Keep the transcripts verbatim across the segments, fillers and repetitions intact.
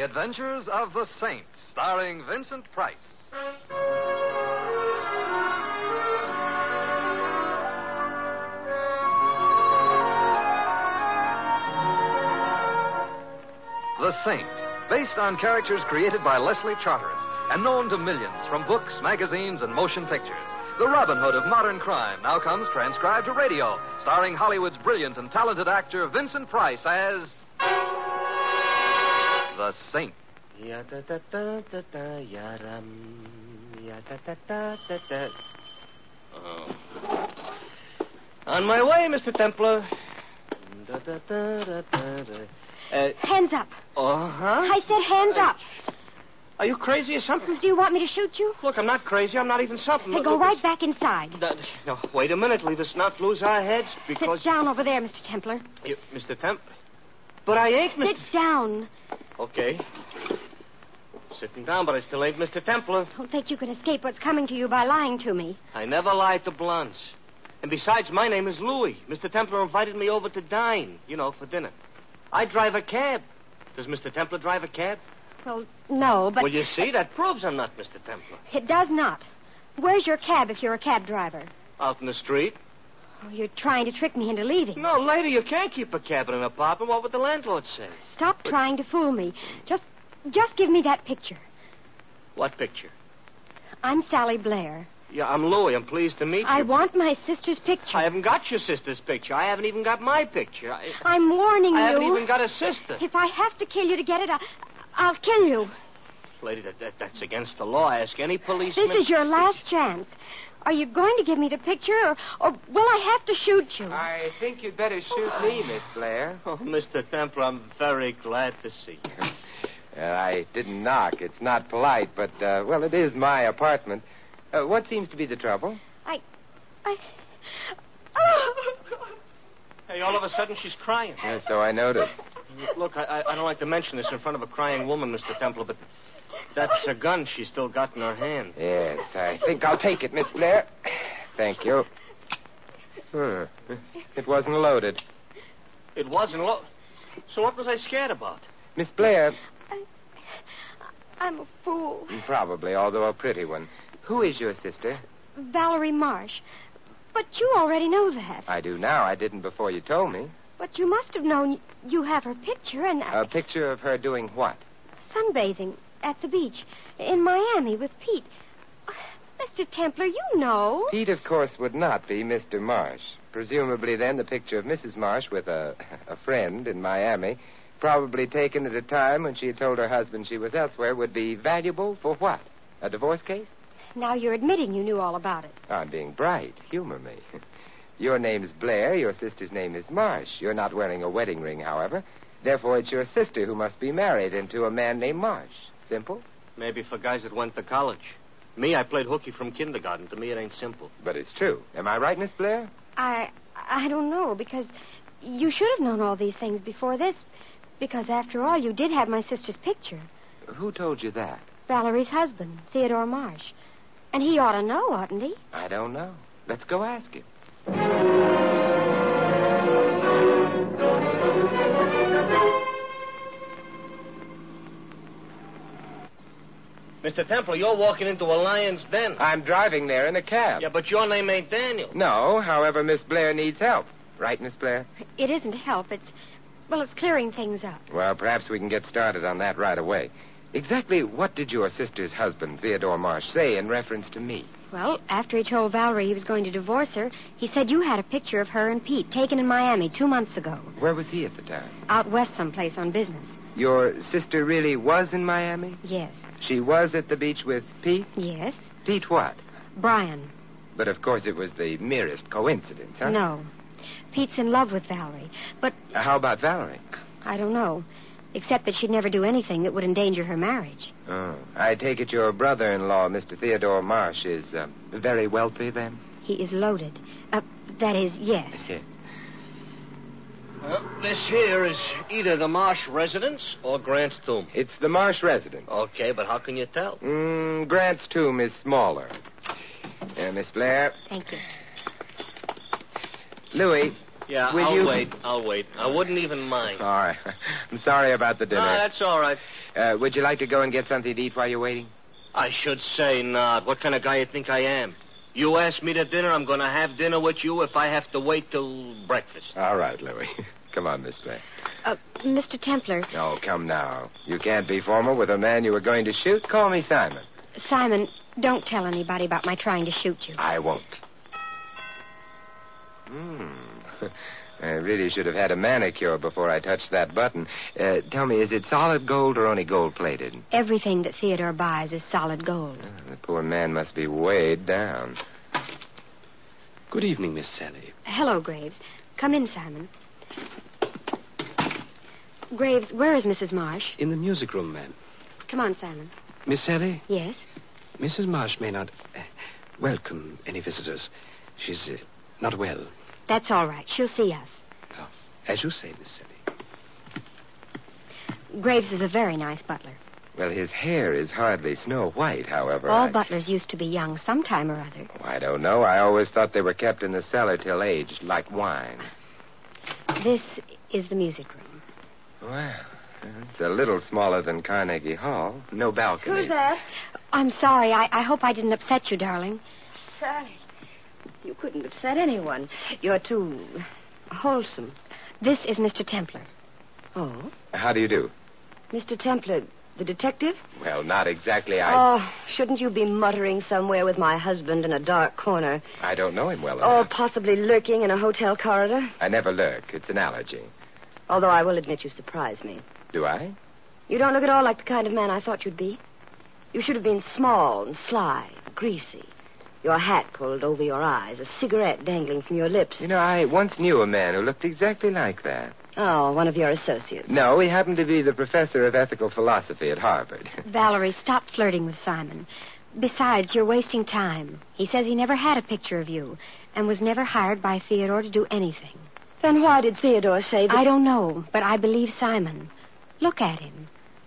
Adventures of the Saint, starring Vincent Price. The Saint, based on characters created by Leslie Charteris and known to millions from books, magazines, and motion pictures. The Robin Hood of modern crime now comes transcribed to radio, starring Hollywood's brilliant and talented actor Vincent Price as The Saint. Oh. On my way, Mister Templar. Uh, hands up. Uh-huh? I said hands uh, up. Are you crazy or something? Do you want me to shoot you? Look, I'm not crazy. I'm not even something. Hey, look, go look, right this... back inside. No, no, wait a minute. Leave us not lose our heads because... Sit down over there, Mister Templar. You, Mister Temp... But I ain't Mister Sit down. Okay. Sitting down, but I still ain't Mister Templar. Don't think you can escape what's coming to you by lying to me. I never lied to blondes. And besides, my name is Louis. Mister Templar invited me over to dine, you know, for dinner. I drive a cab. Does Mister Templar drive a cab? Well, no, but... Well, you see, that proves I'm not Mister Templar. It does not. Where's your cab if you're a cab driver? Out in the street. Oh, you're trying to trick me into leaving. No, lady, you can't keep a cab in an apartment. What would the landlord say? Stop but... trying to fool me. Just, just give me that picture. What picture? I'm Sally Blair. Yeah, I'm Louis. I'm pleased to meet you. I want my sister's picture. I haven't got your sister's picture. I haven't even got my picture. I... I'm warning I you. I haven't even got a sister. If I have to kill you to get it, I... I'll kill you. Lady, that, that, that's against the law. Ask any policeman. This is your last chance. Are you going to give me the picture, or, or will I have to shoot you? I think you'd better shoot me, Miss Blair. Oh, Mister Templar, I'm very glad to see you. uh, I didn't knock. It's not polite, but, uh, well, it is my apartment. Uh, what seems to be the trouble? I... I... Hey, all of a sudden she's crying. Yeah, so I noticed. Look, I, I don't like to mention this in front of a crying woman, Mister Templar, but that's a gun she's still got in her hand. Yes, I think I'll take it, Miss Blair. Thank you. Hmm. It wasn't loaded. It wasn't loaded? So what was I scared about? Miss Blair. I, I'm a fool. Probably, although a pretty one. Who is your sister? Valerie Marsh. But you already know that. I do now. I didn't before you told me. But you must have known you have her picture and... I... A picture of her doing what? Sunbathing at the beach in Miami with Pete. Mister Templar, you know. Pete, of course, would not be Mister Marsh. Presumably, then, the picture of Missus Marsh with a, a friend in Miami, probably taken at a time when she had told her husband she was elsewhere, would be valuable for what? A divorce case? Now you're admitting you knew all about it. I'm being bright. Humor me. Your name's Blair. Your sister's name is Marsh. You're not wearing a wedding ring, however. Therefore, it's your sister who must be married into a man named Marsh. Simple? Maybe for guys that went to college. Me, I played hooky from kindergarten. To me, it ain't simple. But it's true. Am I right, Miss Blair? I I don't know, because you should have known all these things before this. Because, after all, you did have my sister's picture. Who told you that? Valerie's husband, Theodore Marsh. And he ought to know, oughtn't he? I don't know. Let's go ask him. Mister Templar, you're walking into a lion's den. I'm driving there in a cab. Yeah, but your name ain't Daniel. No, however, Miss Blair needs help. Right, Miss Blair? It isn't help. It's, well, it's clearing things up. Well, perhaps we can get started on that right away. Exactly what did your sister's husband, Theodore Marsh, say in reference to me? Well, after he told Valerie he was going to divorce her, he said you had a picture of her and Pete taken in Miami two months ago. Where was he at the time? Out west someplace on business. Your sister really was in Miami? Yes. She was at the beach with Pete? Yes. Pete what? Brian. But, of course, it was the merest coincidence, huh? No. Pete's in love with Valerie, but... Uh, how about Valerie? I don't know. Except that she'd never do anything that would endanger her marriage. Oh. I take it your brother-in-law, Mister Theodore Marsh, is uh, very wealthy, then? He is loaded. Uh, that is, yes. Well, this here is either the Marsh residence or Grant's tomb. It's the Marsh residence. Okay, but how can you tell? Mm, Grant's tomb is smaller. Uh, Miss Blair. Thank you. Louis, Yeah, Will I'll you... wait. I'll wait. I wouldn't even mind. All right. I'm sorry about the dinner. No, that's all right. Uh, would you like to go and get something to eat while you're waiting? I should say not. What kind of guy you think I am? You ask me to dinner, I'm going to have dinner with you if I have to wait till breakfast. All right, Louis. Come on, Miss Blair. Uh, Mister Templar. Oh, come now. You can't be formal with a man you were going to shoot. Call me Simon. Simon, don't tell anybody about my trying to shoot you. I won't. Hmm. I really should have had a manicure before I touched that button. Uh, tell me, is it solid gold or only gold-plated? Everything that Theodore buys is solid gold. Oh, the poor man must be weighed down. Good evening, Miss Sally. Hello, Graves. Come in, Simon. Graves, where is Missus Marsh? In the music room, ma'am. Come on, Simon. Miss Sally? Yes? Missus Marsh may not uh, welcome any visitors. She's uh, not well. That's all right. She'll see us. Oh, as you say, Miss Sally. Graves is a very nice butler. Well, his hair is hardly snow white, however. All I... butlers used to be young sometime or other. Oh, I don't know. I always thought they were kept in the cellar till aged, like wine. This is the music room. Well, it's a little smaller than Carnegie Hall. No balcony. Who's that? I'm sorry. I, I hope I didn't upset you, darling. Sally, you couldn't upset anyone. You're too wholesome. This is Mister Templar. Oh? How do you do? Mister Templar, the detective? Well, not exactly. I... Oh, shouldn't you be muttering somewhere with my husband in a dark corner? I don't know him well Or enough. possibly lurking in a hotel corridor? I never lurk. It's an allergy. Although I will admit you surprise me. Do I? You don't look at all like the kind of man I thought you'd be. You should have been small and sly, greasy. Your hat pulled over your eyes, a cigarette dangling from your lips. You know, I once knew a man who looked exactly like that. Oh, one of your associates. No, he happened to be the professor of ethical philosophy at Harvard. Valerie, stop flirting with Simon. Besides, you're wasting time. He says he never had a picture of you and was never hired by Theodore to do anything. Then why did Theodore say that? I don't know, but I believe Simon. Look at him.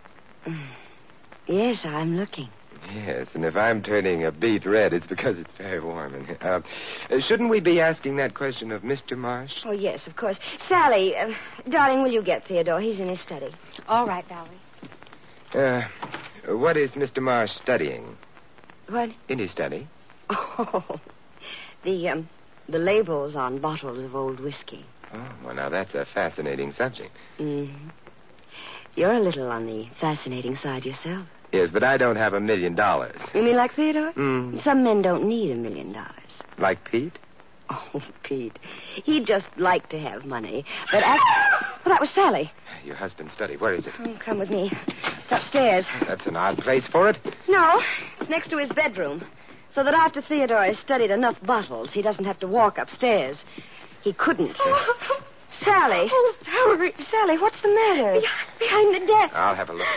Yes, I'm looking. Yes, and if I'm turning a beet red, it's because it's very warm in here. Uh, shouldn't we be asking that question of Mister Marsh? Oh, yes, of course. Sally, uh, darling, will you get Theodore? He's in his study. All right, Valerie. Uh, what is Mister Marsh studying? What? In his study? Oh, the, um, the labels on bottles of old whiskey. Oh, well, now that's a fascinating subject. Mm-hmm. You're a little on the fascinating side yourself. Yes, but I don't have a million dollars. You mean like Theodore? Mm. Some men don't need a million dollars. Like Pete? Oh, Pete. He'd just like to have money. But after... Well, that was Sally. Your husband's study. Where is it? Oh, come with me. It's upstairs. That's an odd place for it. No, it's next to his bedroom. So that after Theodore has studied enough bottles, he doesn't have to walk upstairs. He couldn't. Sally. Oh, Valerie. Sally, what's the matter? Behind, behind the desk. I'll have a look.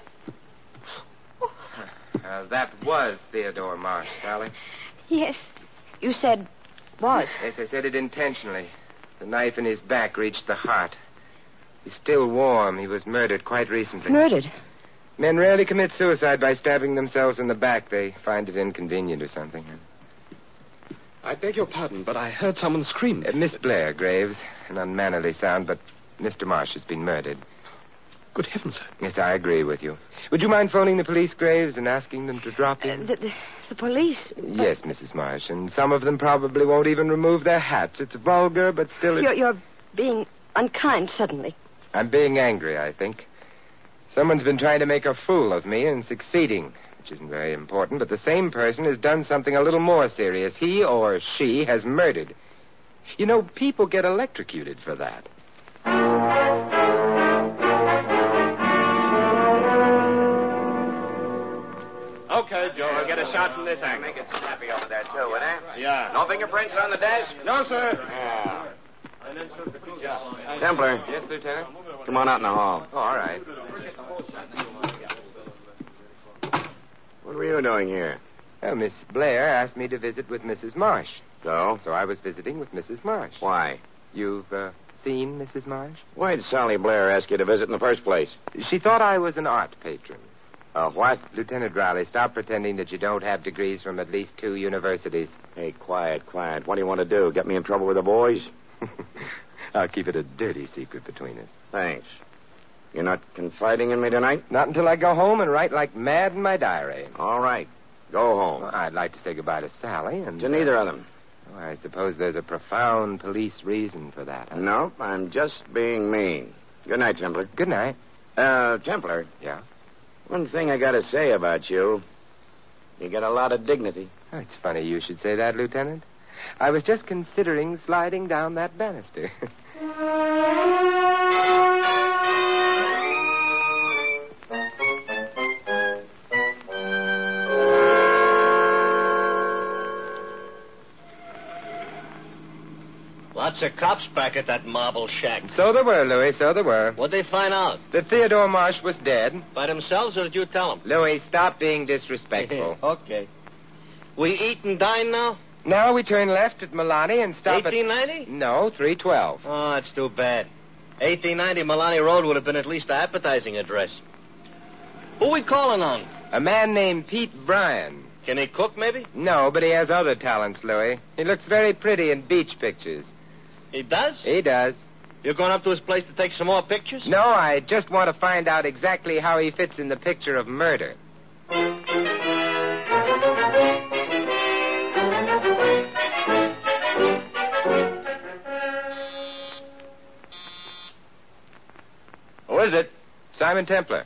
Uh, that was Theodore Marsh, Sally. Yes. You said was. Yes, I said it intentionally. The knife in his back reached the heart. He's still warm. He was murdered quite recently. Murdered? Men rarely commit suicide by stabbing themselves in the back. They find it inconvenient or something. I beg your pardon, but I heard someone scream. Uh, Miss Blair, Graves. An unmannerly sound, but Mister Marsh has been murdered. Good heavens, sir. Yes, I agree with you. Would you mind phoning the police, Graves, and asking them to drop in? Uh, the, the, the police? Yes, Missus Marsh, and some of them probably won't even remove their hats. It's vulgar, but still... It's... You're, you're being unkind suddenly. I'm being angry, I think. Someone's been trying to make a fool of me and succeeding, which isn't very important, but the same person has done something a little more serious. He or she has murdered. You know, people get electrocuted for that. Okay, Joe, I'll get a shot from this angle. Make it snappy over there, too, would it? Yeah. No fingerprints on the desk? No, sir. Yeah. Templar. Yes, Lieutenant? Come on out in the hall. Oh, all right. What were you doing here? Well, Miss Blair asked me to visit with Missus Marsh. So? So I was visiting with Missus Marsh. Why? You've uh, seen Missus Marsh? Why did Sally Blair ask you to visit in the first place? She thought I was an art patron. Oh, what? Lieutenant Rowley, stop pretending that you don't have degrees from at least two universities. Hey, quiet, quiet. What do you want to do? Get me in trouble with the boys? I'll keep it a dirty secret between us. Thanks. You're not confiding in me tonight? Not until I go home and write like mad in my diary. All right. Go home. Well, I'd like to say goodbye to Sally and... To neither of them. Oh, I suppose there's a profound police reason for that. Huh? Nope, I'm just being mean. Good night, Templar. Good night. Uh, Templar. Yeah? One thing I gotta say about you. You got a lot of dignity. Oh, it's funny you should say that, Lieutenant. I was just considering sliding down that banister. Lots of cops back at that marble shack. So there were, Louis, so there were. What'd they find out? That Theodore Marsh was dead. By themselves, or did you tell them? Louis, stop being disrespectful. Okay. We eat and dine now? Now we turn left at Milani and stop eighteen ninety? at... No, three twelve. Oh, that's too bad. eighteen ninety Milani Road would have been at least an appetizing address. Who we calling on? A man named Pete Bryan. Can he cook, maybe? No, but he has other talents, Louis. He looks very pretty in beach pictures. He does? He does. You're going up to his place to take some more pictures? No, I just want to find out exactly how he fits in the picture of murder. Who is it? Simon Templar.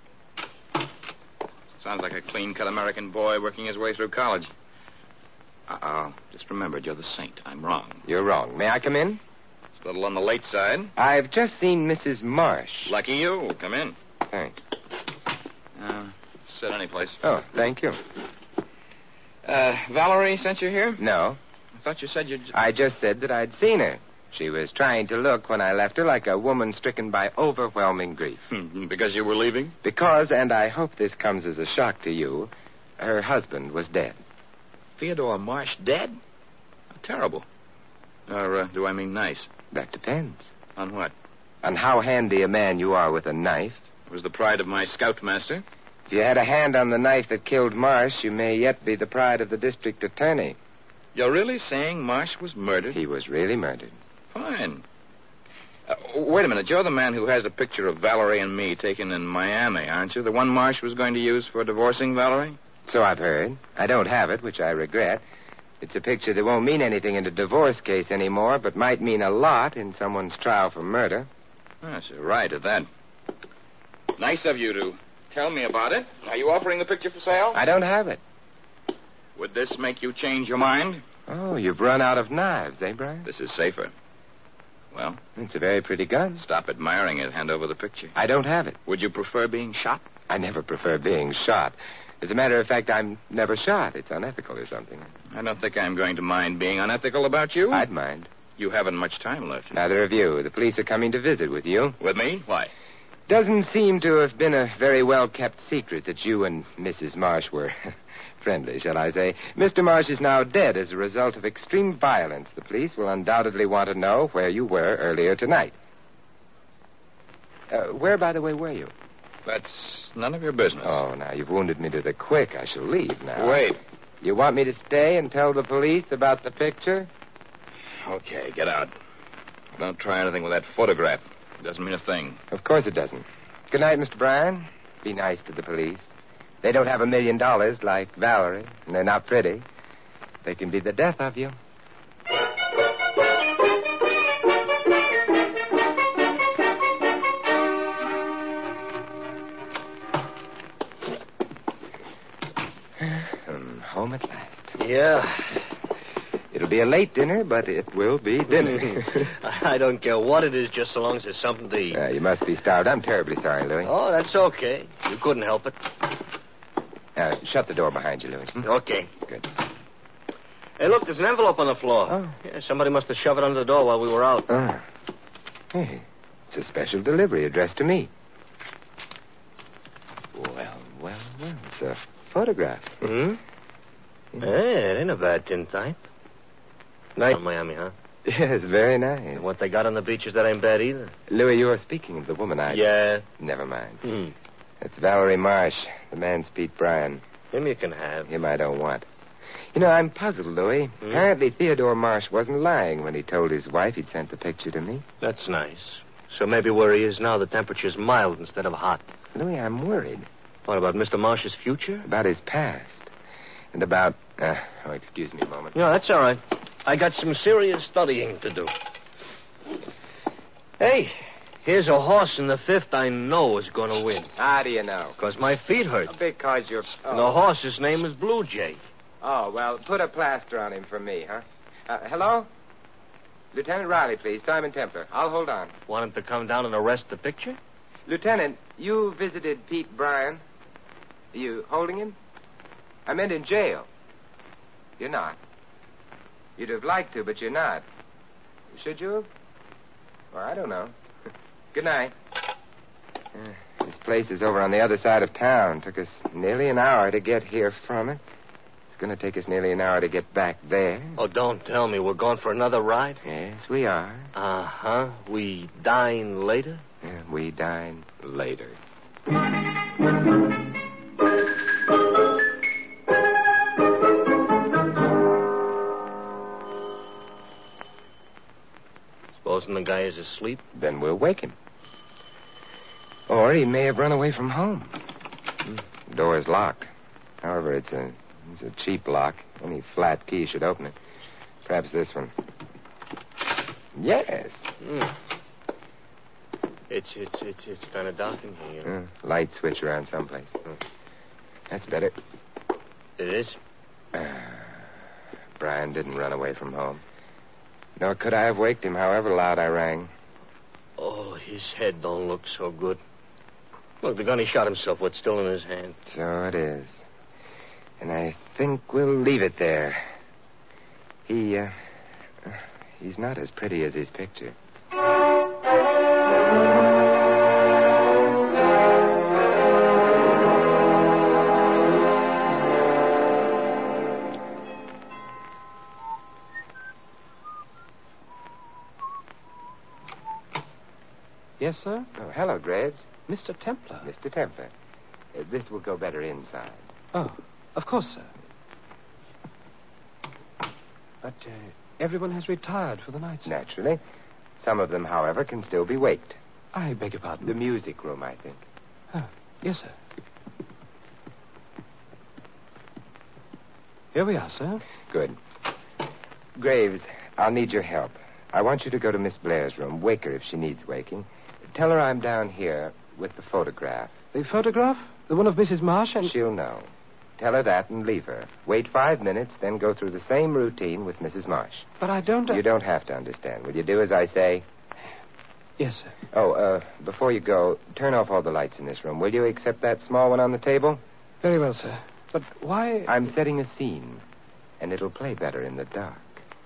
Sounds like a clean-cut American boy working his way through college. Uh-oh. Just remembered, you're the saint. I'm wrong. You're wrong. May I come in? It's a little on the late side. I've just seen Missus Marsh. Lucky you. Come in. Thanks. Uh, sit any place. Oh, thank you. Uh, Valerie sent you here? No. I thought you said you'd... I just said that I'd seen her. She was trying to look, when I left her, like a woman stricken by overwhelming grief. Because you were leaving? Because, and I hope this comes as a shock to you, her husband was dead. Theodore Marsh dead? Oh, terrible. Or uh, do I mean nice? That depends. On what? On how handy a man you are with a knife. It was the pride of my scoutmaster. If you had a hand on the knife that killed Marsh, you may yet be the pride of the district attorney. You're really saying Marsh was murdered? He was really murdered. Fine. Uh, wait a minute. You're the man who has a picture of Valerie and me taken in Miami, aren't you? The one Marsh was going to use for divorcing Valerie? So I've heard. I don't have it, which I regret. It's a picture that won't mean anything in a divorce case anymore, but might mean a lot in someone's trial for murder. Yes, you're right at that. Nice of you to tell me about it. Are you offering the picture for sale? I don't have it. Would this make you change your mind? Oh, you've run out of knives, eh, Brian? This is safer. Well? It's a very pretty gun. Stop admiring it. Hand over the picture. I don't have it. Would you prefer being shot? I never prefer being shot. As a matter of fact, I'm never shot. It's unethical or something. I don't think I'm going to mind being unethical about you. I'd mind. You haven't much time left. Neither of you. The police are coming to visit with you. With me? Why? Doesn't seem to have been a very well-kept secret that you and Missus Marsh were friendly, shall I say. Mister Marsh is now dead as a result of extreme violence. The police will undoubtedly want to know where you were earlier tonight. Uh, where, by the way, were you? That's none of your business. Oh, now, you've wounded me to the quick. I shall leave now. Wait. You want me to stay and tell the police about the picture? Okay, get out. Don't try anything with that photograph. It doesn't mean a thing. Of course it doesn't. Good night, Mister Bryan. Be nice to the police. They don't have a million dollars like Valerie, and they're not pretty. They can be the death of you. I'm home at last. Yeah. It'll be a late dinner, but it will be dinner. I don't care what it is, just so long as there's something to eat. Uh, you must be starved. I'm terribly sorry, Louis. Oh, that's okay. You couldn't help it. Uh, shut the door behind you, Louis. Hmm? Okay. Good. Hey, look, there's an envelope on the floor. Oh. Yeah, somebody must have shoved it under the door while we were out. Ah. Hey, it's a special delivery addressed to me. Well, well, well. It's a photograph. Hmm? Hey, it ain't a bad tintype. Nice Miami, huh? Yes, very nice. And what they got on the beaches, that ain't bad either. Louis, you are speaking of the woman I... Yeah. Never mind. Hmm. It's Valerie Marsh. The man's Pete Bryan. Him you can have. Him I don't want. You know, I'm puzzled, Louis. Hmm? Apparently, Theodore Marsh wasn't lying when he told his wife he'd sent the picture to me. That's nice. So maybe where he is now, the temperature's mild instead of hot. Louis, I'm worried. What about Mister Marsh's future? About his past. And about... Uh, oh, excuse me a moment. No, that's all right. I got some serious studying to do. Hey, here's a horse in the fifth I know is going to win. How do you know? Because my feet hurt. Because you're... And the horse's name is Blue Jay. Oh, well, put a plaster on him for me, huh? Uh, hello? Lieutenant Riley, please. Simon Templar. I'll hold on. Want him to come down and arrest the picture? Lieutenant, you visited Pete Bryan. Are you holding him? I meant in jail. You're not. You'd have liked to, but you're not. Should you have? Well, I don't know. Good night. Uh, this place is over on the other side of town. Took us nearly an hour to get here from it. It's going to take us nearly an hour to get back there. Oh, don't tell me we're going for another ride? Yes, we are. Uh-huh. We dine later? Yeah, we dine later. Supposing the guy is asleep? Then we'll wake him. Or he may have run away from home. The door is locked. However, it's a it's a cheap lock. Any flat key should open it. Perhaps this one. Yes. Mm. It's it's it's it's kind of dark in here. Uh, light switch around someplace. Oh. That's better. It is? Uh, Brian didn't run away from home. Nor could I have waked him, however loud I rang. Oh, his head don't look so good. Look, the gun he shot himself with still in his hand. So it is. And I think we'll leave it there. He, uh, he's not as pretty as his picture. Yes, sir? Oh, hello, Graves. Mister Templar. Mister Templar. Uh, this will go better inside. Oh, of course, sir. But uh, everyone has retired for the night, sir. Naturally. Some of them, however, can still be waked. I beg your pardon? The music room, I think. Oh, yes, sir. Here we are, sir. Good. Graves, I'll need your help. I want you to go to Miss Blair's room. Wake her if she needs waking. Tell her I'm down here with the photograph. The photograph? The one of Missus Marsh and... She'll know. Tell her that and leave her. Wait five minutes, then go through the same routine with Missus Marsh. But I don't... You don't have to understand. Will you do as I say? Yes, sir. Oh, uh, before you go, turn off all the lights in this room, will you? Except that small one on the table? Very well, sir. But why... I'm setting a scene, and it'll play better in the dark.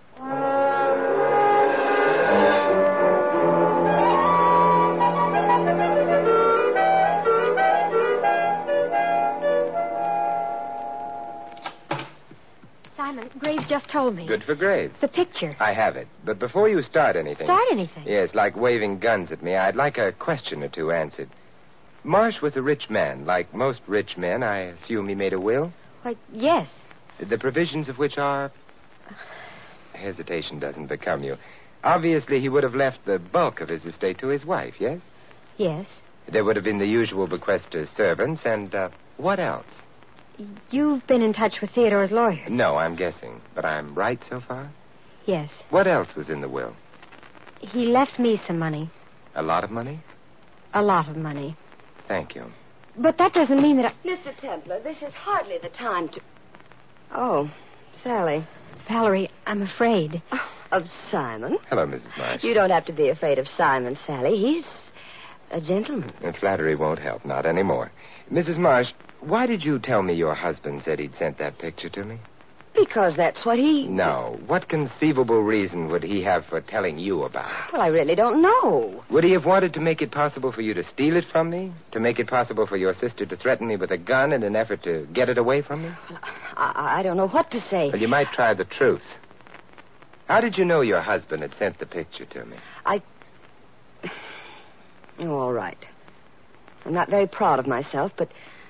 Simon, Graves just told me. Good for Graves. The picture. I have it. But before you start anything... Start anything? Yes, like waving guns at me, I'd like a question or two answered. Marsh was a rich man. Like most rich men, I assume he made a will? Why, yes. The provisions of which are... Hesitation doesn't become you. Obviously, he would have left the bulk of his estate to his wife, yes? Yes. There would have been the usual bequest to servants, and uh, what else? You've been in touch with Theodore's lawyer. No, I'm guessing. But I'm right so far? Yes. What else was in the will? He left me some money. A lot of money? A lot of money. Thank you. But that doesn't mean that I... Mister Templar, this is hardly the time to... Oh, Sally. Valerie, I'm afraid. Oh, of Simon? Hello, Missus Marsh. You don't have to be afraid of Simon, Sally. He's a gentleman. And flattery won't help, not anymore. Missus Marsh, why did you tell me your husband said he'd sent that picture to me? Because that's what he... No. What conceivable reason would he have for telling you about it? Well, I really don't know. Would he have wanted to make it possible for you to steal it from me? To make it possible for your sister to threaten me with a gun in an effort to get it away from me? I, I don't know what to say. Well, you might try the truth. How did you know your husband had sent the picture to me? I... Oh, all right. I'm not very proud of myself, but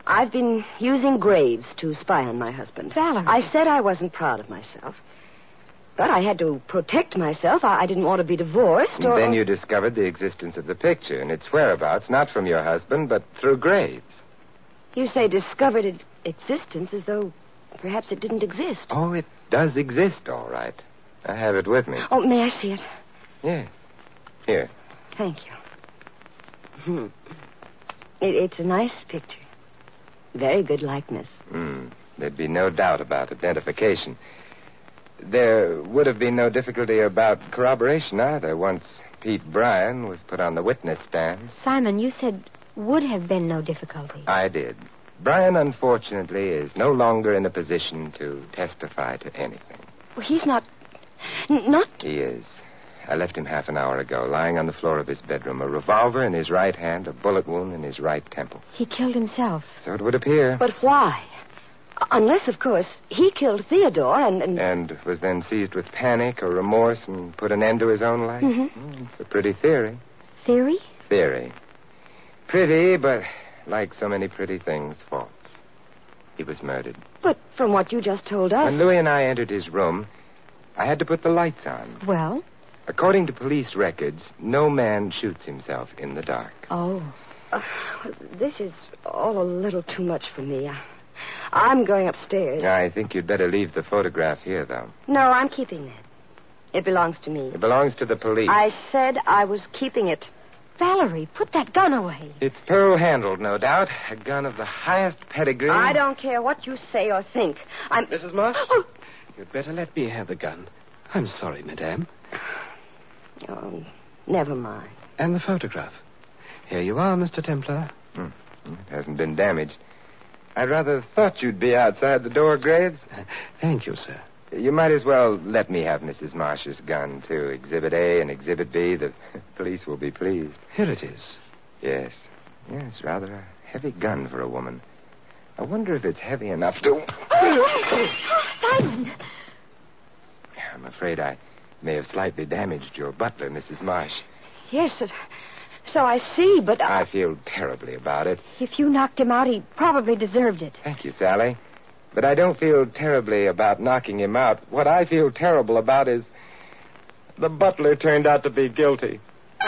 I've been using Graves to spy on my husband. Valerie. I said I wasn't proud of myself. But I had to protect myself. I, I didn't want to be divorced or... Then you discovered the existence of the picture and its whereabouts, not from your husband, but through Graves. You say discovered its existence as though perhaps it didn't exist. Oh, it does exist, all right. I have it with me. Oh, may I see it? Yes. Here. Thank you. Hmm. It, it's a nice picture. Very good likeness. Hmm. There'd be no doubt about identification. There would have been no difficulty about corroboration either once Pete Bryan was put on the witness stand. Simon, you said would have been no difficulty. I did. Bryan, unfortunately, is no longer in a position to testify to anything. Well, he's not... n- Not... He is. I left him half an hour ago, lying on the floor of his bedroom, a revolver in his right hand, a bullet wound in his right temple. He killed himself. So it would appear. But why? Unless, of course, he killed Theodore and... And, And was then seized with panic or remorse and put an end to his own life? Mm-hmm. Mm, it's a pretty theory. Theory? Theory. Pretty, but like so many pretty things, false. He was murdered. But from what you just told us... When Louis and I entered his room, I had to put the lights on. Well? According to police records, no man shoots himself in the dark. Oh. Uh, this is all a little too much for me. I, I'm going upstairs. I think you'd better leave the photograph here, though. No, I'm keeping that. It belongs to me. It belongs to the police. I said I was keeping it. Valerie, put that gun away. It's pearl-handled, no doubt. A gun of the highest pedigree. I don't care what you say or think. I'm... Missus Marsh? Oh, You'd better let me have the gun. I'm sorry, madame. oh never mind. And the photograph. Here you are, Mister Templar. Hmm. It hasn't been damaged. I rather thought you'd be outside the door, Graves. Uh, thank you, sir. You might as well let me have Missus Marsh's gun, too. Exhibit A and Exhibit B. The police will be pleased. Here it is. Yes. Yes, rather a heavy gun for a woman. I wonder if it's heavy enough to... Simon! I'm afraid I may have slightly damaged your butler, Missus Marsh. Yes, it, so I see, but... I feel terribly about it. If you knocked him out, he probably deserved it. Thank you, Sally. But I don't feel terribly about knocking him out. What I feel terrible about is the butler turned out to be guilty.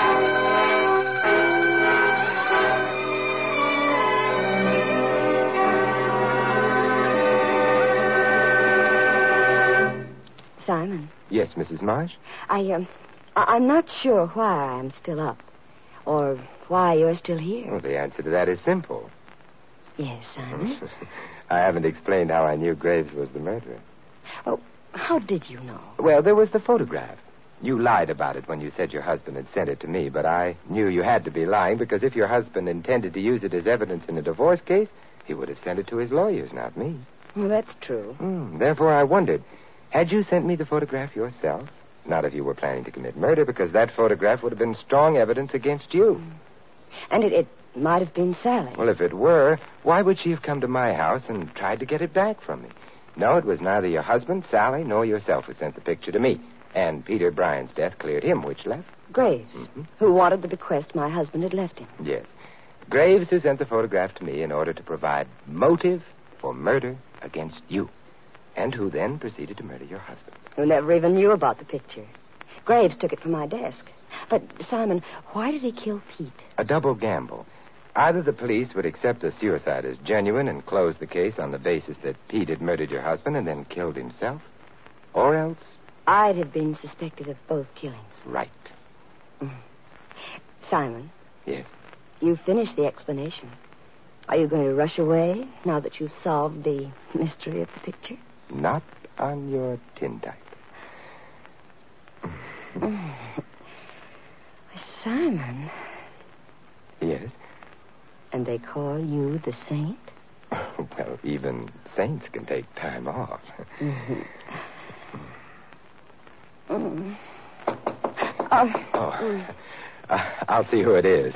Simon, Yes, Missus Marsh? I, um, I- I'm not sure why I'm still up. Or why you're still here. Well, the answer to that is simple. Yes, Simon. I haven't explained how I knew Graves was the murderer. Oh, how did you know? Well, there was the photograph. You lied about it when you said your husband had sent it to me, but I knew you had to be lying because if your husband intended to use it as evidence in a divorce case, he would have sent it to his lawyers, not me. Well, that's true. Hmm. Therefore, I wondered, had you sent me the photograph yourself? Not if you were planning to commit murder, because that photograph would have been strong evidence against you. And it, it might have been Sally. Well, if it were, why would she have come to my house and tried to get it back from me? No, it was neither your husband, Sally, nor yourself who sent the picture to me. And Peter Bryan's death cleared him, which left? Graves, Mhm. who wanted the bequest my husband had left him. Yes. Graves who sent the photograph to me in order to provide motive for murder against you. And who then proceeded to murder your husband. Who never even knew about the picture. Graves took it from my desk. But, Simon, why did he kill Pete? A double gamble. Either the police would accept the suicide as genuine and close the case on the basis that Pete had murdered your husband and then killed himself, or else... I'd have been suspected of both killings. Right. Simon, Yes. you finished the explanation. Are you going to rush away now that you've solved the mystery of the picture? Not on your tintype. Simon, Yes. and they call you the saint? Well, even saints can take time off. Mm-hmm. Mm. Oh, Oh, uh, I'll see who it is.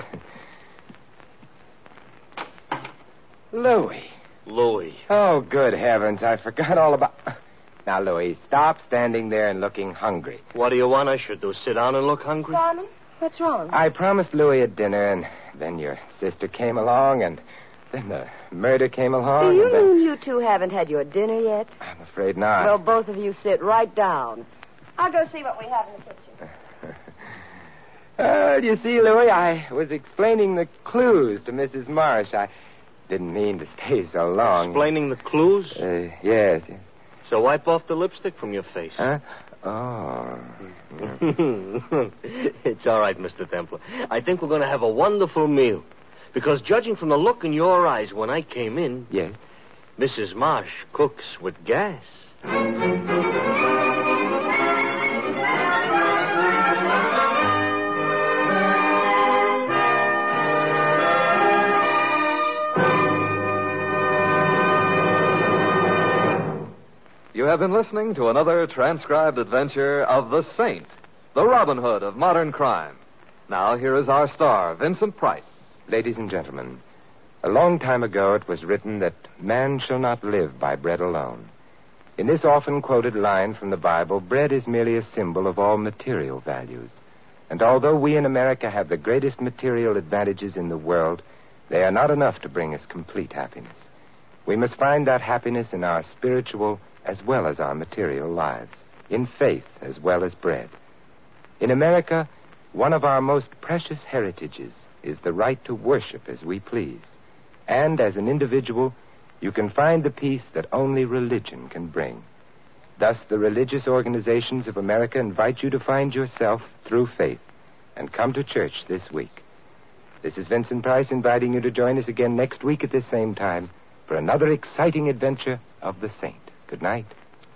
Louis. Louis. Oh, good heavens, I forgot all about... Now, Louis, stop standing there and looking hungry. What do you want I should do? Sit down and look hungry? Simon, what's wrong? I promised Louis a dinner, and then your sister came along, and Then the murder came along. Do you and then... mean you two haven't had your dinner yet? I'm afraid not. Well, both of you sit right down. I'll go see what we have in the kitchen. Well, you see, Louis, I was explaining the clues to Missus Marsh. I didn't mean to stay so long. Explaining the clues? Uh, yes, yes. So wipe off the lipstick from your face. Huh? Oh. It's all right, Mister Templar. I think we're going to have a wonderful meal. Because judging from the look in your eyes when I came in... Yes? Missus Marsh cooks with gas. You have been listening to another transcribed adventure of the Saint, the Robin Hood of modern crime. Now, here is our star, Vincent Price. Ladies and gentlemen, a long time ago it was written that man shall not live by bread alone. In this often quoted line from the Bible, bread is merely a symbol of all material values. And although we in America have the greatest material advantages in the world, they are not enough to bring us complete happiness. We must find that happiness in our spiritual as well as our material lives, in faith as well as bread. In America, one of our most precious heritages is the right to worship as we please. And as an individual, you can find the peace that only religion can bring. Thus, the religious organizations of America invite you to find yourself through faith and come to church this week. This is Vincent Price inviting you to join us again next week at this same time for another exciting adventure of the Saint. Good night.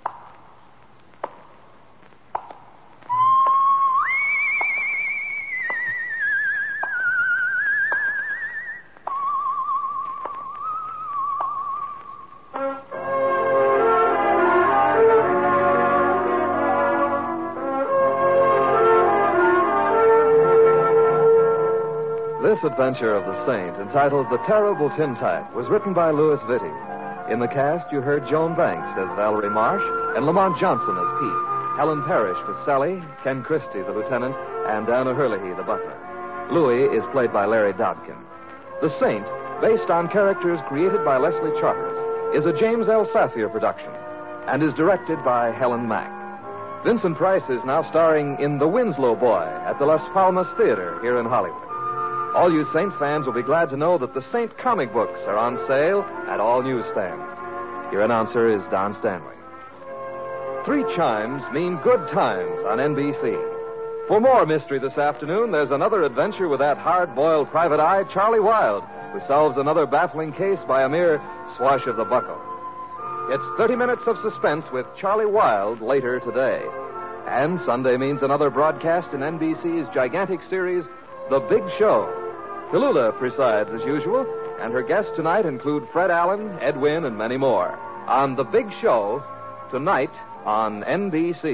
This adventure of the Saint, entitled The Terrible Tintype, was written by Louis Vittes. In the cast, you heard Joan Banks as Valerie Marsh and Lamont Johnson as Pete, Helen Parrish as Sally, Ken Christie, the lieutenant, and Anna Hurley, the butler. Louis is played by Larry Dodkin. The Saint, based on characters created by Leslie Charteris, is a James L. Safier production and is directed by Helen Mack. Vincent Price is now starring in The Winslow Boy at the Las Palmas Theater here in Hollywood. All you Saint fans will be glad to know that the Saint comic books are on sale at all newsstands. Your announcer is Don Stanley. Three chimes mean good times on N B C. For more mystery this afternoon, there's another adventure with that hard-boiled private eye, Charlie Wilde, who solves another baffling case by a mere swash of the buckle. It's thirty minutes of suspense with Charlie Wilde later today. And Sunday means another broadcast in N B C's gigantic series, The Big Show. Tallulah presides as usual, and her guests tonight include Fred Allen, Ed Wynn, and many more. On The Big Show, tonight on N B C.